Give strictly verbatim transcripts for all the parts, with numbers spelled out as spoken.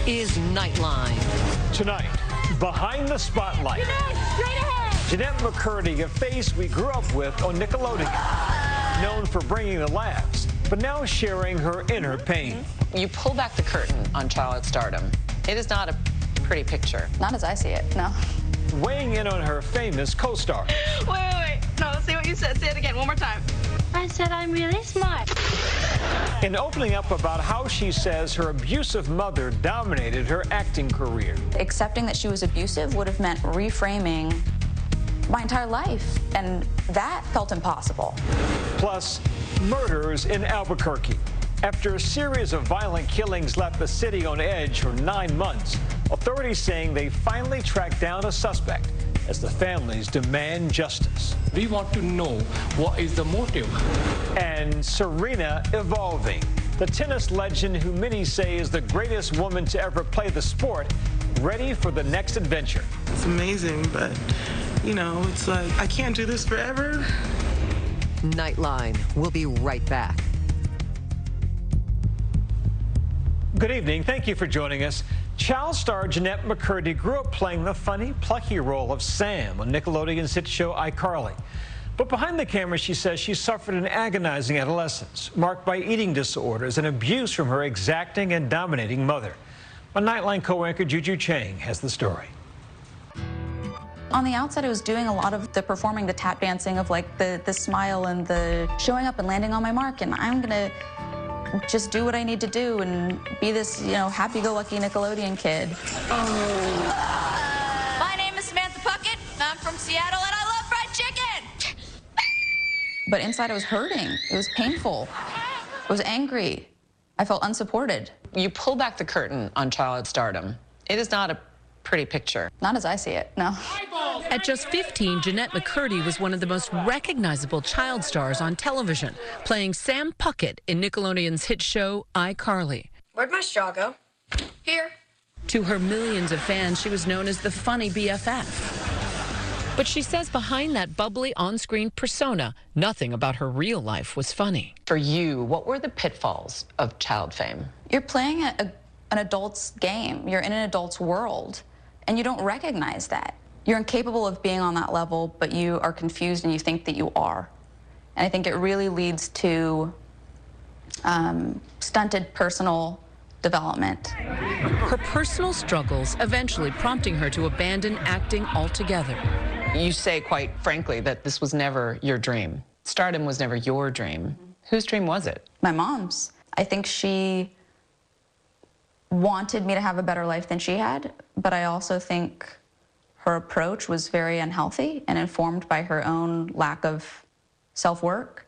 is Nightline. Tonight, behind the spotlight. Jeanette, straight ahead. Jeanette McCurdy, a face we grew up with on Nickelodeon. Known for bringing the laughs, but now sharing her inner pain. You pull back the curtain on child stardom. It is not a pretty picture. Not as I see it, no. Weighing in on her famous co-star. Wait, wait, wait. No, let's see what you said. Say it again, one more time. I said I'm really smart. And opening up about how she says her abusive mother dominated her acting career. Accepting that she was abusive would have meant reframing my entire life, and that felt impossible. Plus, murders in Albuquerque. After a series of violent killings left the city on edge for nine months, authorities saying they finally tracked down a suspect as the families demand justice. We want to know what is the motive. And Serena evolving. The tennis legend who many say is the greatest woman to ever play the sport, ready for the next adventure. It's amazing, but, you know, it's like, I can't do this forever. Nightline. We'll be right back. Good evening. Thank you for joining us. Child star Jeanette McCurdy grew up playing the funny, plucky role of Sam on Nickelodeon's hit show iCarly. But behind the camera, she says she suffered an agonizing adolescence, marked by eating disorders and abuse from her exacting and dominating mother. My Nightline co-anchor Juju Chang has the story. On the outside, I was doing a lot of the performing, the tap dancing of like the, the smile and the showing up and landing on my mark, and I'm gonna just do what I need to do and be this, you know, happy-go-lucky Nickelodeon kid. Oh. My name is Samantha Puckett. I'm from Seattle, and I love fried chicken. But inside, I was hurting. It was painful. I was angry. I felt unsupported. You pull back the curtain on child stardom. It is not a pretty picture. Not as I see it, no. At just fifteen, Jeanette McCurdy was one of the most recognizable child stars on television, playing Sam Puckett in Nickelodeon's hit show iCarly. Where'd my straw go? Here. To her millions of fans, she was known as the funny B F F. But she says behind that bubbly on-screen persona, nothing about her real life was funny. For you, what were the pitfalls of child fame? You're playing a, a, an adult's game. You're in an adult's world, and you don't recognize that. You're incapable of being on that level, but you are confused and you think that you are. And I think it really leads to um, stunted personal development. Her personal struggles eventually prompting her to abandon acting altogether. You say, quite frankly, that this was never your dream. Stardom was never your dream. Mm-hmm. Whose dream was it? My mom's. I think she wanted me to have a better life than she had, but I also think her approach was very unhealthy and informed by her own lack of self-work,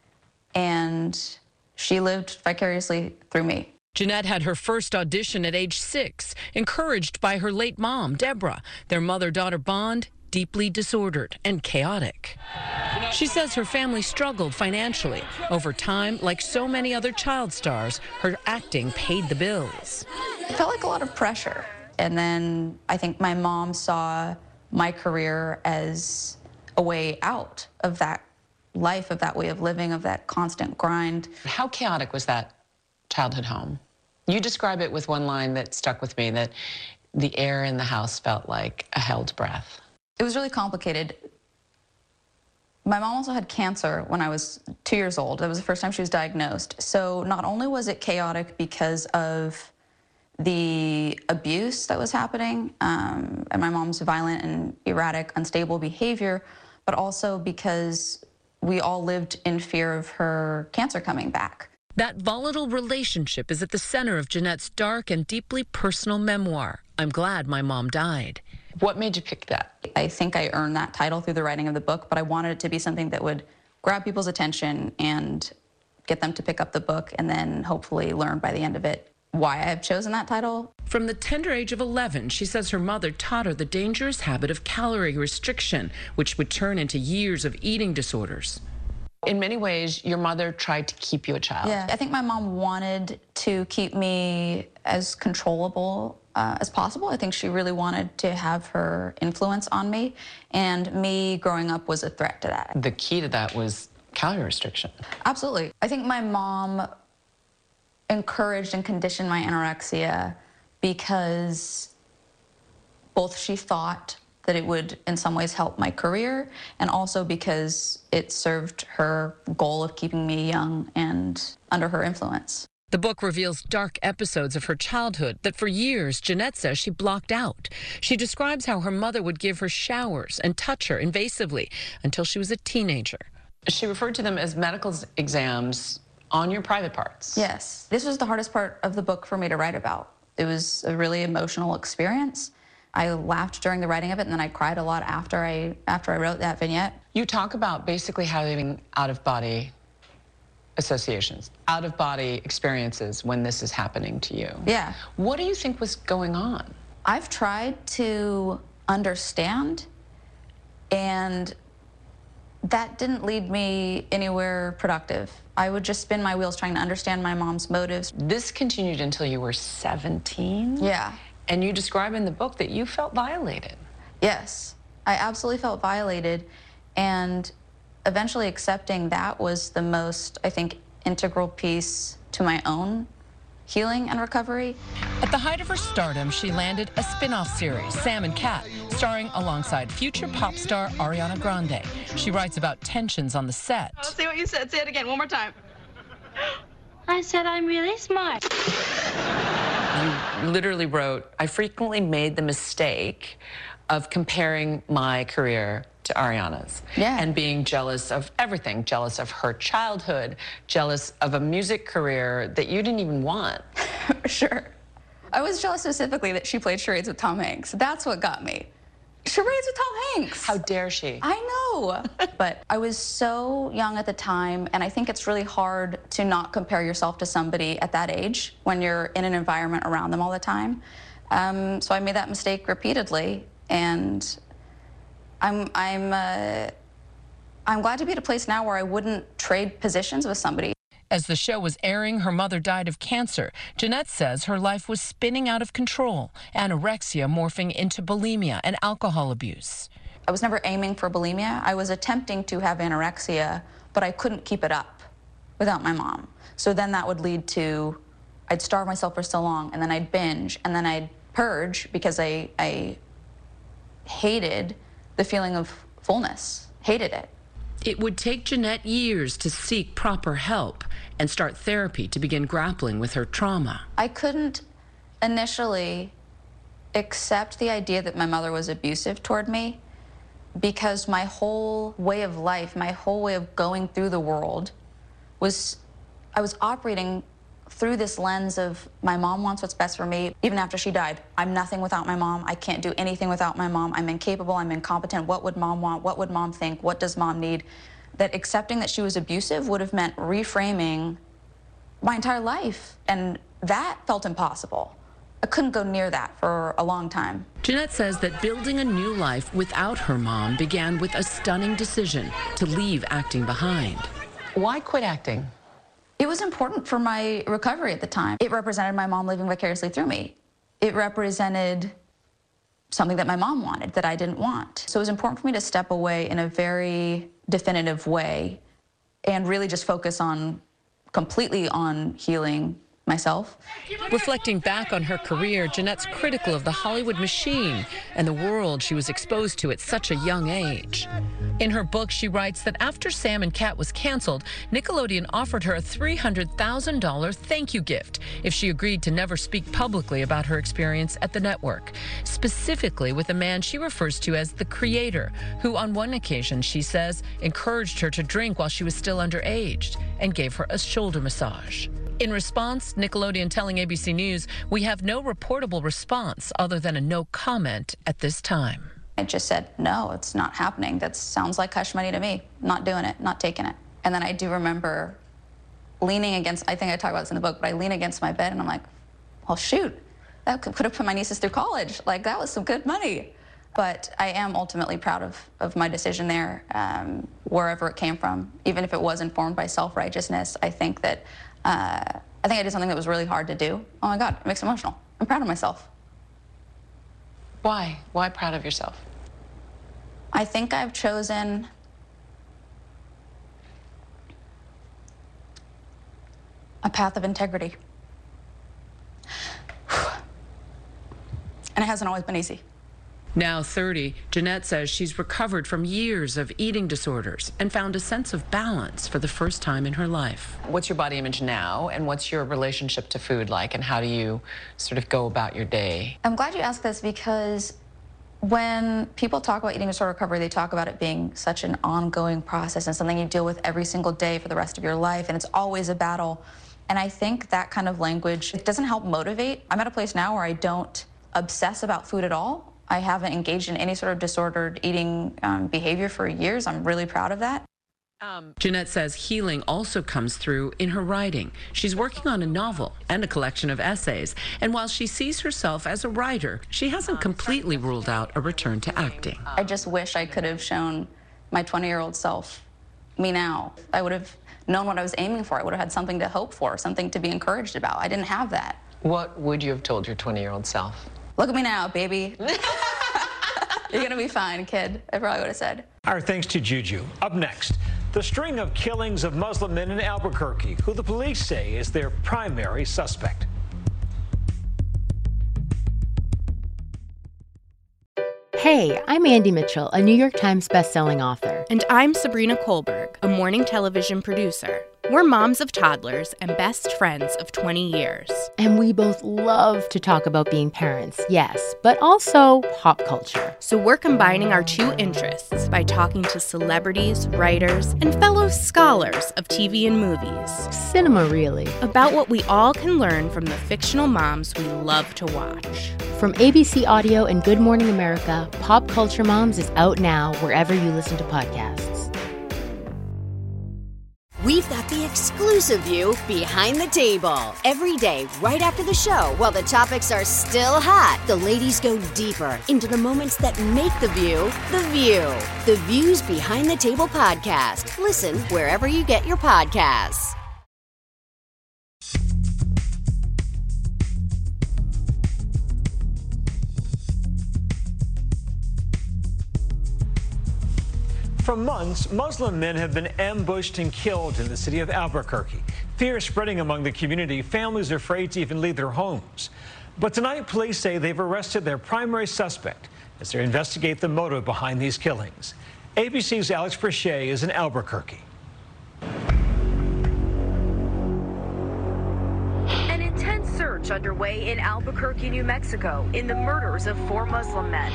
and she lived vicariously through me. Jeanette had her first audition at age six, encouraged by her late mom, Deborah. Their mother-daughter bond, deeply disordered and chaotic. She says her family struggled financially. Over time, like so many other child stars, her acting paid the bills. It felt like a lot of pressure. And then I think my mom saw my career as a way out of that life, of that way of living, of that constant grind. How chaotic was that childhood home? You describe it with one line that stuck with me, that the air in the house felt like a held breath. It was really complicated. My mom also had cancer when I was two years old. That was the first time she was diagnosed. So not only was it chaotic because of the abuse that was happening, um, and my mom's violent and erratic, unstable behavior, but also because we all lived in fear of her cancer coming back. That volatile relationship is at the center of Jeanette's dark and deeply personal memoir, I'm Glad My Mom Died. What made you pick that? I think I earned that title through the writing of the book, but I wanted it to be something that would grab people's attention and get them to pick up the book and then hopefully learn by the end of it why I have chosen that title. From the tender age of eleven, she says her mother taught her the dangerous habit of calorie restriction, which would turn into years of eating disorders. In many ways, your mother tried to keep you a child. Yeah, I think my mom wanted to keep me as controllable uh, as possible. I think she really wanted to have her influence on me, and me growing up was a threat to that. The key to that was calorie restriction. Absolutely. I think my mom encouraged and conditioned my anorexia because both she thought that it would in some ways help my career, and also because it served her goal of keeping me young and under her influence. The book reveals dark episodes of her childhood that for years Jeanette says she blocked out. She describes how her mother would give her showers and touch her invasively until she was a teenager. She referred to them as medical exams on your private parts. Yes. This was the hardest part of the book for me to write about. It was a really emotional experience. I laughed during the writing of it, and then I cried a lot after I, after I wrote that vignette. You talk about basically having out-of-body associations, out-of-body experiences when this is happening to you. Yeah. What do you think was going on? I've tried to understand, and that didn't lead me anywhere productive. I would just spin my wheels trying to understand my mom's motives. This continued until you were seventeen? Yeah. And you describe in the book that you felt violated. Yes, I absolutely felt violated, and eventually accepting that was the most, I think, integral piece to my own healing and recovery. At the height of her stardom, she landed a spin-off series, Sam and Cat, starring alongside future pop star Ariana Grande. She writes about tensions on the set. I'll see what you said. Say it again, one more time. I said I'm really smart. You literally wrote, I frequently made the mistake of comparing my career to Ariana's. Yeah. And being jealous of everything, jealous of her childhood, jealous of a music career that you didn't even want. Sure. I was jealous specifically that she played charades with Tom Hanks. That's what got me. Charades with Tom Hanks. How dare she? I know. But I was so young at the time, and I think it's really hard to not compare yourself to somebody at that age when you're in an environment around them all the time. Um, so I made that mistake repeatedly, and I'm, I'm, uh, I'm glad to be at a place now where I wouldn't trade positions with somebody. As the show was airing, her mother died of cancer. Jeanette says her life was spinning out of control, anorexia morphing into bulimia and alcohol abuse. I was never aiming for bulimia. I was attempting to have anorexia, but I couldn't keep it up without my mom. So then that would lead to, I'd starve myself for so long, and then I'd binge, and then I'd purge because I, I hated the feeling of fullness, hated it. It would take Jeanette years to seek proper help and start therapy to begin grappling with her trauma. I couldn't initially accept the idea that my mother was abusive toward me because my whole way of life, my whole way of going through the world was, I was operating through this lens of my mom wants what's best for me. Even after she died, I'm nothing without my mom. I can't do anything without my mom. I'm incapable, I'm incompetent. What would mom want? What would mom think? What does mom need? That accepting that she was abusive would have meant reframing my entire life. And that felt impossible. I couldn't go near that for a long time. Jeanette says that building a new life without her mom began with a stunning decision to leave acting behind. Why quit acting? It was important for my recovery at the time. It represented my mom living vicariously through me. It represented something that my mom wanted that I didn't want. So it was important for me to step away in a very definitive way and really just focus on, completely on healing myself. Reflecting back on her career, Jeanette's critical of the Hollywood machine and the world she was exposed to at such a young age. In her book, she writes that after Sam and Cat was canceled, Nickelodeon offered her a three hundred thousand dollar thank you gift if she agreed to never speak publicly about her experience at the network, specifically with a man she refers to as the creator, who on one occasion, she says, encouraged her to drink while she was still underage and gave her a shoulder massage. In response, Nickelodeon telling A B C News, we have no reportable response other than a no comment at this time. I just said, no, it's not happening. That sounds like hush money to me. Not doing it, not taking it. And then I do remember leaning against, I think I talk about this in the book, but I lean against my bed and I'm like, well, shoot, that could, could have put my nieces through college. Like, that was some good money. But I am ultimately proud of, of my decision there, um, wherever it came from. Even if it was informed by self-righteousness, I think that Uh, I think I did something that was really hard to do. Oh my God, it makes me emotional. I'm proud of myself. Why? Why proud of yourself? I think I've chosen a path of integrity. And it hasn't always been easy. Now thirty, Jeanette says she's recovered from years of eating disorders and found a sense of balance for the first time in her life. What's your body image now, and what's your relationship to food like, and how do you sort of go about your day? I'm glad you asked this because when people talk about eating disorder recovery, they talk about it being such an ongoing process and something you deal with every single day for the rest of your life, and it's always a battle. And I think that kind of language, it doesn't help motivate. I'm at a place now where I don't obsess about food at all. I haven't engaged in any sort of disordered eating um, behavior for years. I'm really proud of that. Um, Jeanette says healing also comes through in her writing. She's working on a novel and a collection of essays. And while she sees herself as a writer, she hasn't completely ruled out a return to acting. I just wish I could have shown my twenty-year-old self me now. I would have known what I was aiming for. I would have had something to hope for, something to be encouraged about. I didn't have that. What would you have told your twenty-year-old self? Look at me now, baby. You're gonna be fine, kid. I probably would have said. Our thanks to Juju. Up next, the string of killings of Muslim men in Albuquerque, who the police say is their primary suspect. Hey, I'm Andy Mitchell, a New York Times bestselling author. And I'm Sabrina Kohlberg, a morning television producer. We're moms of toddlers and best friends of twenty years. And we both love to talk about being parents, yes, but also pop culture. So we're combining our two interests by talking to celebrities, writers, and fellow scholars of T V and movies. Cinema, really. About what we all can learn from the fictional moms we love to watch. From A B C Audio and Good Morning America, Pop Culture Moms is out now wherever you listen to podcasts. We've got the exclusive view behind the table. Every day, right after the show, while the topics are still hot, the ladies go deeper into the moments that make the view the view. The Views Behind the Table podcast. Listen wherever you get your podcasts. For months, Muslim men have been ambushed and killed in the city of Albuquerque. Fear is spreading among the community. Families are afraid to even leave their homes. But tonight, police say they've arrested their primary suspect as they investigate the motive behind these killings. A B C's Alex Brachet is in Albuquerque. An intense search underway in Albuquerque, New Mexico, in the murders of four Muslim men.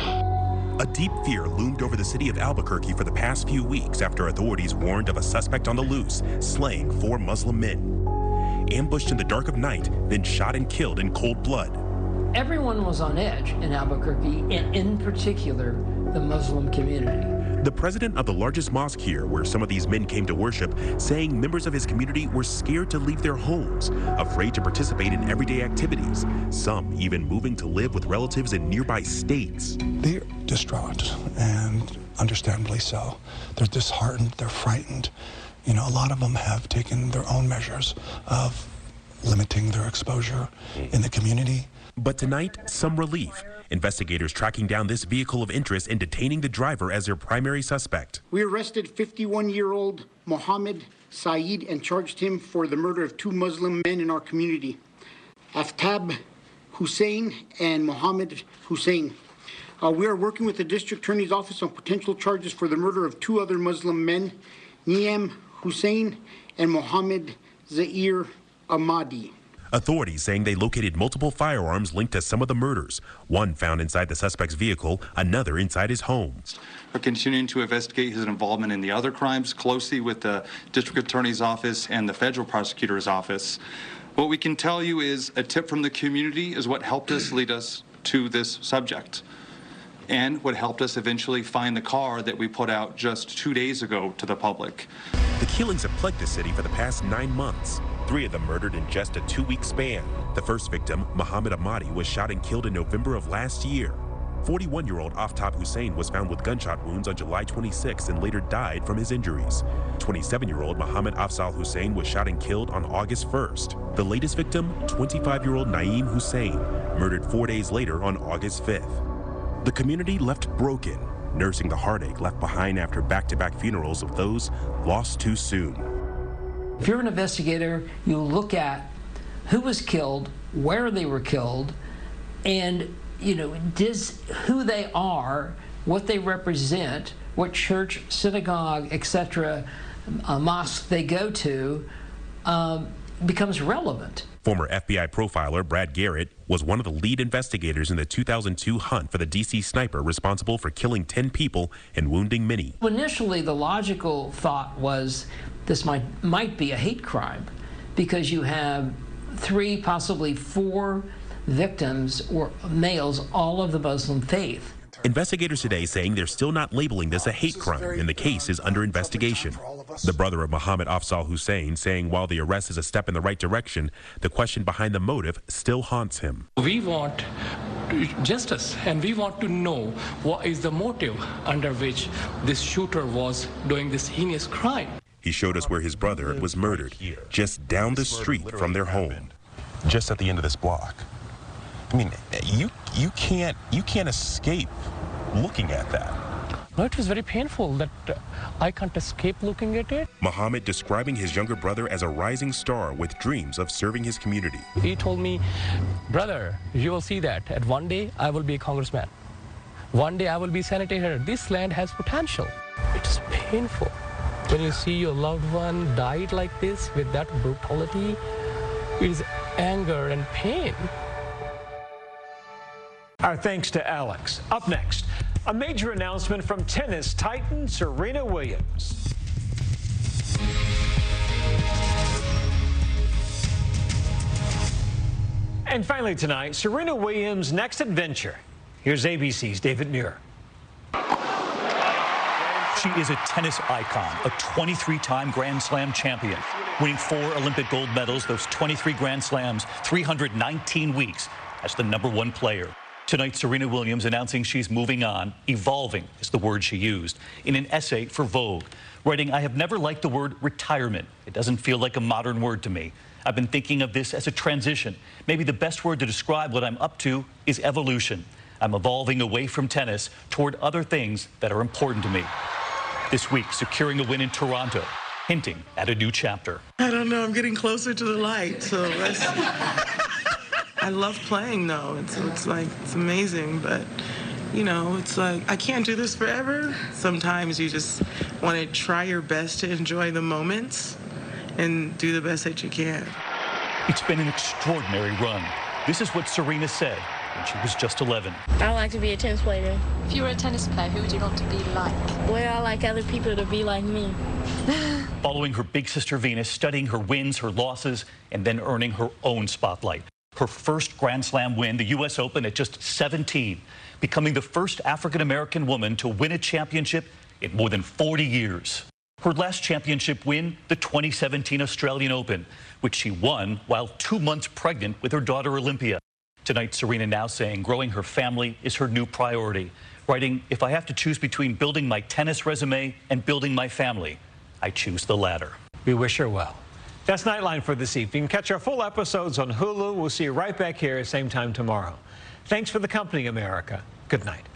A deep fear loomed over the city of Albuquerque for the past few weeks after authorities warned of a suspect on the loose, slaying four Muslim men. Ambushed in the dark of night, then shot and killed in cold blood. Everyone was on edge in Albuquerque, and in particular, the Muslim community. The president of the largest mosque here, where some of these men came to worship, saying members of his community were scared to leave their homes, afraid to participate in everyday activities, some even moving to live with relatives in nearby states. They're distraught, and understandably so. They're disheartened, they're frightened. You know, a lot of them have taken their own measures of limiting their exposure in the community. But tonight, some relief. Investigators tracking down this vehicle of interest and detaining the driver as their primary suspect. We arrested fifty-one-year-old Mohammed Saeed and charged him for the murder of two Muslim men in our community, Aftab Hussein and Mohammed Hussein. Uh, we are working with the district attorney's office on potential charges for the murder of two other Muslim men, Niem Hussein and Mohammed Zair Ahmadi. Authorities saying they located multiple firearms linked to some of the murders. One found inside the suspect's vehicle, another inside his home. We're continuing to investigate his involvement in the other crimes closely with the district attorney's office and the federal prosecutor's office. What we can tell you is a tip from the community is what helped us lead us to this subject, and what helped us eventually find the car that we put out just two days ago to the public. The killings have plagued the city for the past nine months. Three of them murdered in just a two-week span. The first victim, Mohammed Ahmadi, was shot and killed in November of last year. forty-one-year-old Aftab Hussein was found with gunshot wounds on July twenty-sixth and later died from his injuries. twenty-seven-year-old Mohammed Afzal Hussein was shot and killed on August first. The latest victim, twenty-five-year-old Naeem Hussein, murdered four days later on August fifth. The community left broken, nursing the heartache left behind after back-to-back funerals of those lost too soon. If you're an investigator, you look at who was killed, where they were killed, and you know, does who they are, what they represent, what church, synagogue, et cetera, uh, mosque they go to, um, becomes relevant. Former F B I profiler Brad Garrett was one of the lead investigators in the two thousand two hunt for the D C sniper responsible for killing ten people and wounding many. Initially, the logical thought was this might, might be a hate crime because you have three, possibly four victims or males, all of the Muslim faith. Investigators today saying they're still not labeling this a hate crime, and the case is under investigation. The brother of Mohammed Afzal Hussein saying while the arrest is a step in the right direction, the question behind the motive still haunts him. We want justice, and we want to know what is the motive under which this shooter was doing this heinous crime. He showed us where his brother was murdered, just down the street from their home, just at the end of this block. I mean, you you can't you can't escape looking at that. No, it was very painful that uh, I can't escape looking at it. Mohammed describing his younger brother as a rising star with dreams of serving his community. He told me, brother, you will see that at one day I will be a congressman. One day I will be senator. This land has potential. It is painful when you see your loved one died like this with that brutality. It is anger and pain. Our thanks to Alex. Up next, a major announcement from tennis titan Serena Williams. And finally tonight, Serena Williams' next adventure. Here's A B C's David Muir. She is a tennis icon, a twenty-three time Grand Slam champion, winning four Olympic gold medals, those twenty-three Grand Slams, three hundred nineteen weeks as the number one player. Tonight, Serena Williams announcing she's moving on. Evolving is the word she used in an essay for Vogue, writing, "I have never liked the word retirement. It doesn't feel like a modern word to me. I've been thinking of this as a transition. Maybe the best word to describe what I'm up to is evolution. I'm evolving away from tennis toward other things that are important to me." This week, securing a win in Toronto, hinting at a new chapter. I don't know. I'm getting closer to the light, so let's... I love playing, though. It's, it's like, it's amazing, but, you know, it's like, I can't do this forever. Sometimes you just want to try your best to enjoy the moments and do the best that you can. It's been an extraordinary run. This is what Serena said when she was just eleven. I like to be a tennis player. If you were a tennis player, who would you want to be like? Well, I like other people to be like me. Following her big sister Venus, studying her wins, her losses, and then earning her own spotlight. Her first Grand Slam win, the U S Open at just seventeen, becoming the first African-American woman to win a championship in more than forty years. Her last championship win, the twenty seventeen Australian Open, which she won while two months pregnant with her daughter Olympia. Tonight, Serena now saying growing her family is her new priority, writing, "If I have to choose between building my tennis resume and building my family, I choose the latter." We wish her well. That's Nightline for this evening. Catch our full episodes on Hulu. We'll see you right back here at the same time tomorrow. Thanks for the company, America. Good night.